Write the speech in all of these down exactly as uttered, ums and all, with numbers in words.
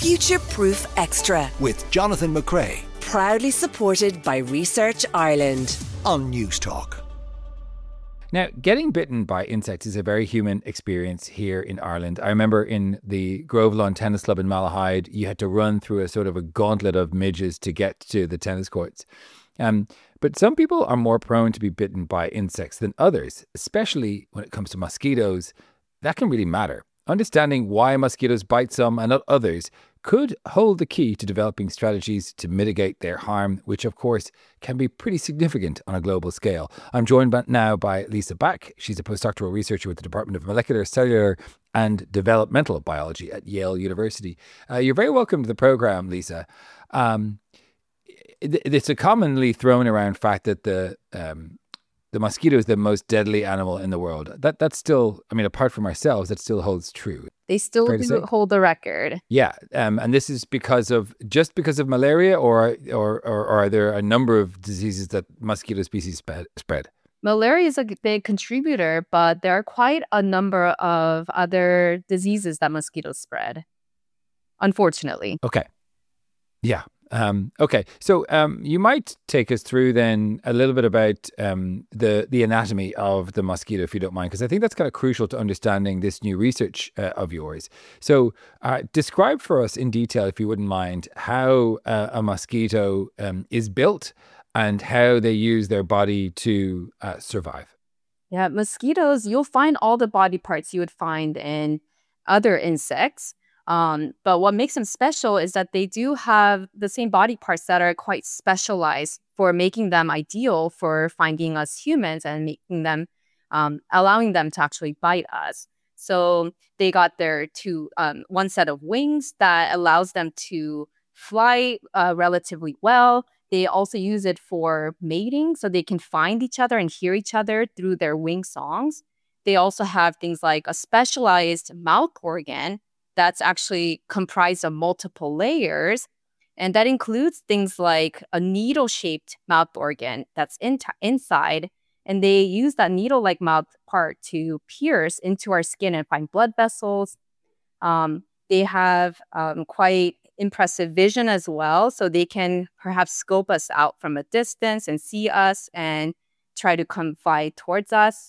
Future-Proof Extra with Jonathan McCrea. Proudly supported by Research Ireland on News Talk. Now, getting bitten by insects is a very human experience here in Ireland. I remember in the Grove Lawn Tennis Club in Malahide, you had to run through a sort of a gauntlet of midges to get to the tennis courts. Um, but some people are more prone to be bitten by insects than others, especially when it comes to mosquitoes. That can really matter. Understanding why mosquitoes bite some and not others could hold the key to developing strategies to mitigate their harm, which of course can be pretty significant on a global scale. I'm joined now by Lisa Back. She's a postdoctoral researcher with the Department of Molecular, Cellular and Developmental Biology at Yale University. Uh, you're very welcome to the program, Lisa. Um, it, it's a commonly thrown around fact that the um, the mosquito is the most deadly animal in the world. That that's still, I mean, apart from ourselves, that still holds true. They still do hold the record. Yeah, um, and this is because of just because of malaria, or, or or or are there a number of diseases that mosquito species spread? spread? Malaria is a big contributor, but there are quite a number of other diseases that mosquitoes spread, unfortunately. Okay. Yeah. Um, okay, so um, you might take us through then a little bit about um, the the anatomy of the mosquito, if you don't mind, because I think that's kind of crucial to understanding this new research uh, of yours. So uh, describe for us in detail, if you wouldn't mind, how uh, a mosquito um, is built and how they use their body to uh, survive. Yeah, mosquitoes, you'll find all the body parts you would find in other insects. Um, but what makes them special is that they do have the same body parts that are quite specialized for making them ideal for finding us humans and making them, um, allowing them to actually bite us. So they got their two, um, one set of wings that allows them to fly uh, relatively well. They also use it for mating, so they can find each other and hear each other through their wing songs. They also have things like a specialized mouth organ that's actually comprised of multiple layers. And that includes things like a needle-shaped mouth organ that's in t- inside. And they use that needle-like mouth part to pierce into our skin and find blood vessels. Um, they have um, quite impressive vision as well. So they can perhaps scope us out from a distance and see us and try to come fly towards us.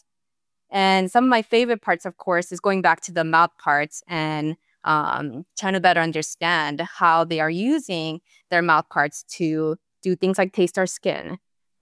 And some of my favorite parts, of course, is going back to the mouth parts and Um, trying to better understand how they are using their mouth parts to do things like taste our skin.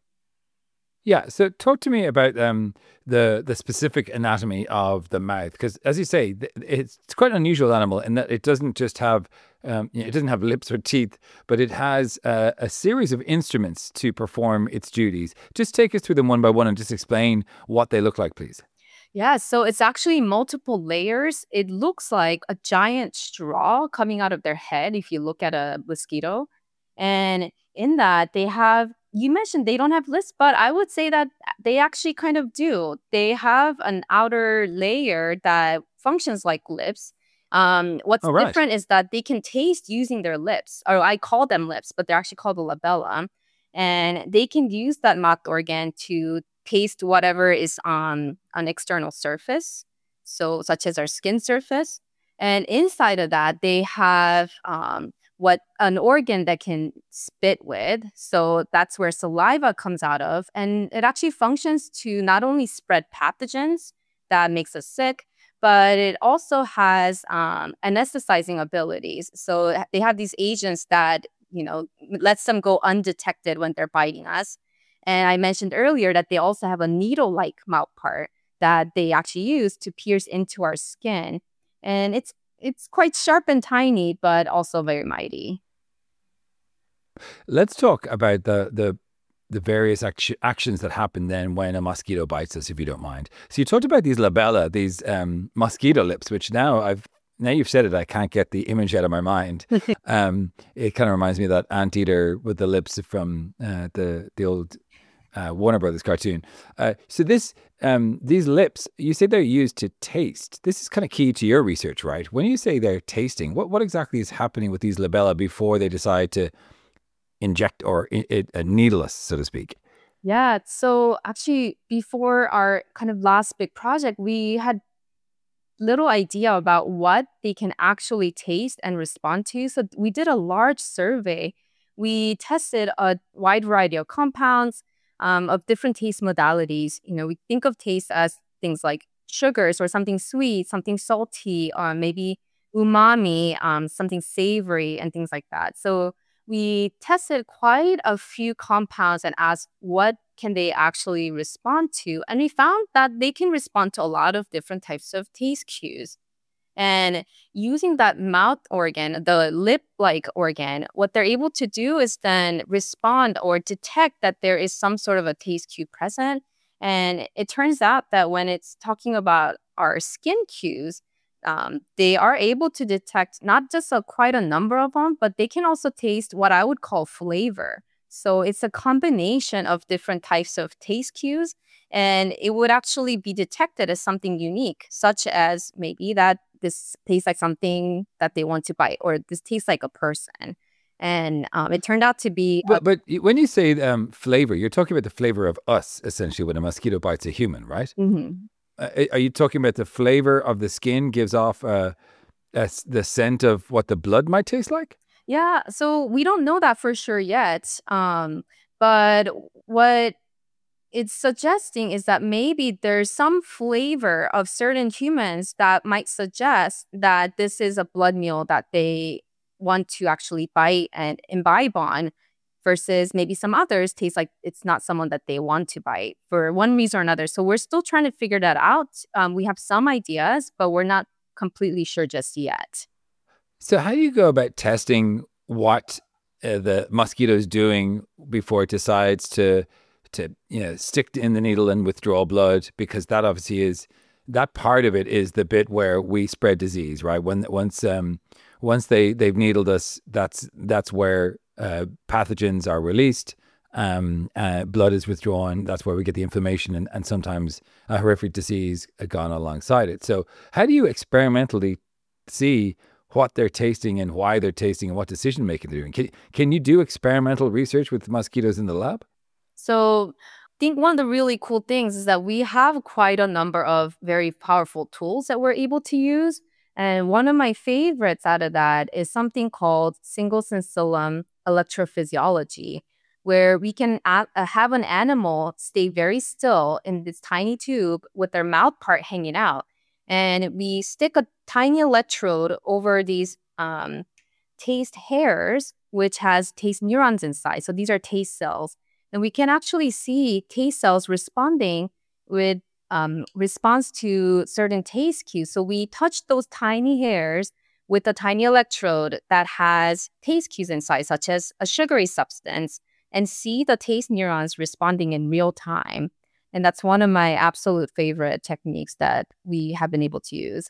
Yeah, so talk to me about um, the the specific anatomy of the mouth, because as you say, it's quite an unusual animal in that it doesn't just have um, it doesn't have lips or teeth, but it has uh, a series of instruments to perform its duties. Just take us through them one by one and just explain what they look like, please. Yeah, so it's actually multiple layers. It looks like a giant straw coming out of their head if you look at a mosquito. And in that, they have, you mentioned they don't have lips, but I would say that they actually kind of do. They have an outer layer that functions like lips. Um, what's Oh, right. different is that they can taste using their lips, or I call them lips, but they're actually called the labella. And they can use that mouth organ to taste whatever is on an external surface, so such as our skin surface. And inside of that, they have um, what an organ that can spit with. So that's where saliva comes out of. And it actually functions to not only spread pathogens that makes us sick, but it also has um, anesthetizing abilities. So they have these agents that, you know, lets them go undetected when they're biting us. And I mentioned earlier that they also have a needle-like mouth part that they actually use to pierce into our skin. And it's it's quite sharp and tiny, but also very mighty. Let's talk about the the the various act- actions that happen then when a mosquito bites us, if you don't mind. So you talked about these labella, these um, mosquito lips, which now I've now you've said it, I can't get the image out of my mind. um, it kind of reminds me of that anteater with the lips from uh, the the old uh, Warner Brothers cartoon. Uh, so this um, these lips, you say they're used to taste. This is kind of key to your research, right? When you say they're tasting, what what exactly is happening with these labella before they decide to inject or i- i- uh, needle us, so to speak? Yeah, so actually before our kind of last big project, we had little idea about what they can actually taste and respond to. So we did a large survey. We tested a wide variety of compounds um, of different taste modalities. You know, we think of taste as things like sugars or something sweet, something salty, or maybe umami, um, something savory, and things like that. So we tested quite a few compounds and asked what can they actually respond to. And we found that they can respond to a lot of different types of taste cues. And using that mouth organ, the lip-like organ, what they're able to do is then respond or detect that there is some sort of a taste cue present. And it turns out that when it's talking about our skin cues, um, they are able to detect not just a, quite a number of them, but they can also taste what I would call flavor. So it's a combination of different types of taste cues, and it would actually be detected as something unique, such as maybe that this tastes like something that they want to bite, or this tastes like a person. And um, it turned out to be... But, but when you say um, flavor, you're talking about the flavor of us, essentially, when a mosquito bites a human, right? Mm-hmm. Uh, are you talking about the flavor of the skin gives off uh, uh, the scent of what the blood might taste like? Yeah, so we don't know that for sure yet. Um, but what it's suggesting is that maybe there's some flavor of certain humans that might suggest that this is a blood meal that they want to actually bite and imbibe on, versus maybe some others taste like it's not someone that they want to bite for one reason or another. So we're still trying to figure that out. Um, we have some ideas, but we're not completely sure just yet. So how do you go about testing what uh, the mosquito is doing before it decides to, to you know, stick in the needle and withdraw blood? Because that obviously is, that part of it is the bit where we spread disease, right? When once um once they they've needled us, that's that's where uh, pathogens are released. Um, uh, blood is withdrawn. That's where we get the inflammation and, and sometimes a horrific disease gone alongside it. So how do you experimentally see what they're tasting and why they're tasting and what decision making they're doing? Can, can you do experimental research with mosquitoes in the lab? So I think one of the really cool things is that we have quite a number of very powerful tools that we're able to use. And one of my favorites out of that is something called single sensillum electrophysiology, where we can a- uh, have an animal stay very still in this tiny tube with their mouth part hanging out. And we stick a tiny electrode over these um, taste hairs, which has taste neurons inside. So these are taste cells. And we can actually see taste cells responding with um, response to certain taste cues. So we touch those tiny hairs with a tiny electrode that has taste cues inside, such as a sugary substance, and see the taste neurons responding in real time. And that's one of my absolute favorite techniques that we have been able to use.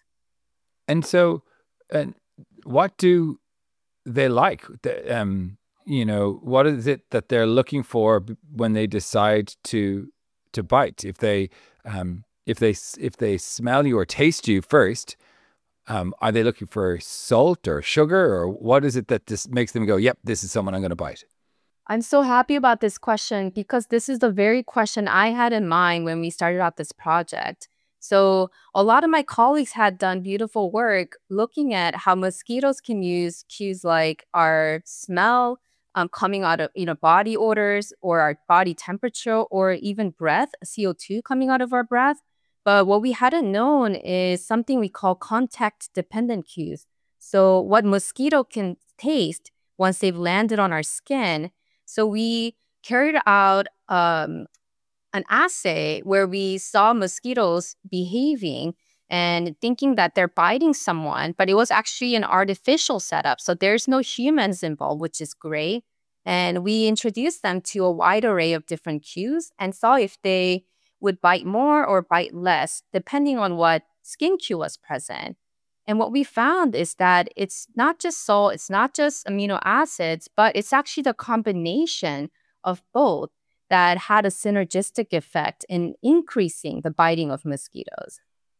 And so, uh, what do they like? The, um, you know, what is it that they're looking for when they decide to to bite? If they um, if they if they smell you or taste you first, um, are they looking for salt or sugar, or what is it that this makes them go, "Yep, this is someone I'm going to bite"? I'm so happy about this question because this is the very question I had in mind when we started out this project. So a lot of my colleagues had done beautiful work looking at how mosquitoes can use cues like our smell, um, coming out of you know body odors, or our body temperature, or even breath, C O two coming out of our breath. But what we hadn't known is something we call contact-dependent cues. So what mosquito can taste once they've landed on our skin. So we carried out um, an assay where we saw mosquitoes behaving and thinking that they're biting someone, but it was actually an artificial setup. So there's no humans involved, which is great. And we introduced them to a wide array of different cues and saw if they would bite more or bite less, depending on what skin cue was present. And what we found is that it's not just salt, it's not just amino acids, but it's actually the combination of both that had a synergistic effect in increasing the biting of mosquitoes.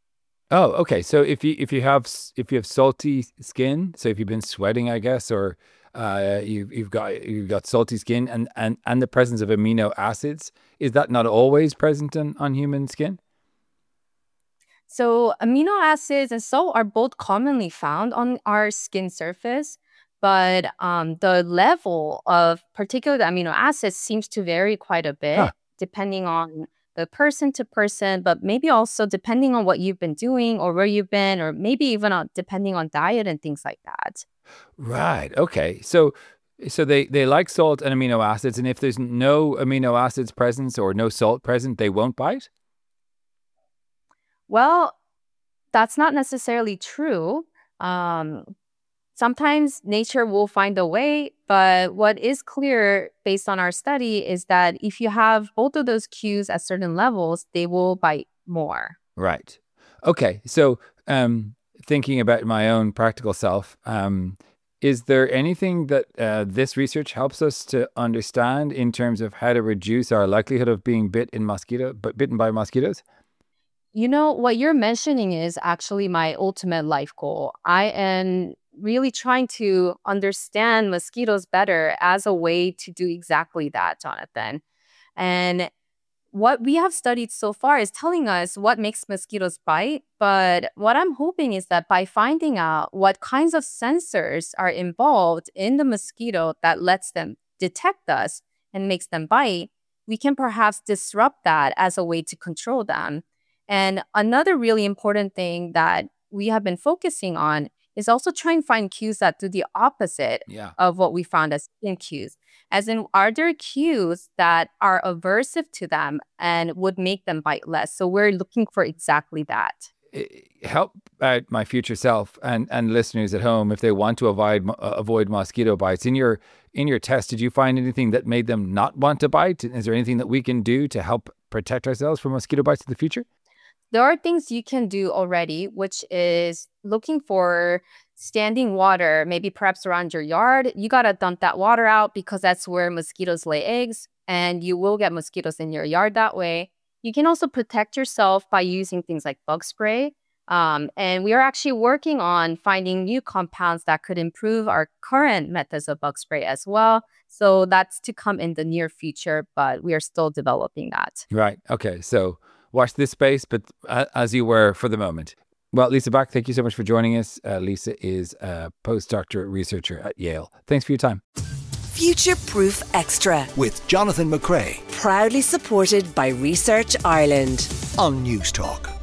Oh, okay. So if you if you have if you have salty skin, so if you've been sweating, I guess, or uh, you you've got you've got salty skin, and, and, and the presence of amino acids, is that not always present on, on human skin? So amino acids and salt are both commonly found on our skin surface, but um, the level of particular amino acids seems to vary quite a bit Huh. depending on the person to person, but maybe also depending on what you've been doing or where you've been, or maybe even on, depending on diet and things like that. Right. Okay. So so they, they like salt and amino acids, and if there's no amino acids present or no salt present, they won't bite? Well, that's not necessarily true. Um, sometimes nature will find a way, but what is clear based on our study is that if you have both of those cues at certain levels, they will bite more. Right. Okay. So um, thinking about my own practical self, um, is there anything that uh, this research helps us to understand in terms of how to reduce our likelihood of being bit in mosquito, but bitten by mosquitoes? You know, what you're mentioning is actually my ultimate life goal. I am really trying to understand mosquitoes better as a way to do exactly that, Jonathan. And what we have studied so far is telling us what makes mosquitoes bite. But what I'm hoping is that by finding out what kinds of sensors are involved in the mosquito that lets them detect us and makes them bite, we can perhaps disrupt that as a way to control them. And another really important thing that we have been focusing on is also trying to find cues that do the opposite Yeah. of what we found as skin cues. As in, are there cues that are aversive to them and would make them bite less? So we're looking for exactly that. I- Help out my future self and, and listeners at home if they want to avoid mo- uh, avoid mosquito bites. In your in your test, did you find anything that made them not want to bite? Is there anything that we can do to help protect ourselves from mosquito bites in the future? There are things you can do already, which is looking for standing water, maybe perhaps around your yard. You got to dump that water out because that's where mosquitoes lay eggs, and you will get mosquitoes in your yard that way. You can also protect yourself by using things like bug spray. Um, and we are actually working on finding new compounds that could improve our current methods of bug spray as well. So that's to come in the near future, but we are still developing that. Right. Okay. So watch this space, but uh, as you were for the moment. Well, Lisa Bach, thank you so much for joining us. Uh, Lisa is a postdoctorate researcher at Yale. Thanks for your time. Future Proof Extra. With Jonathan McCrea Proudly supported by Research Ireland. on News Talk.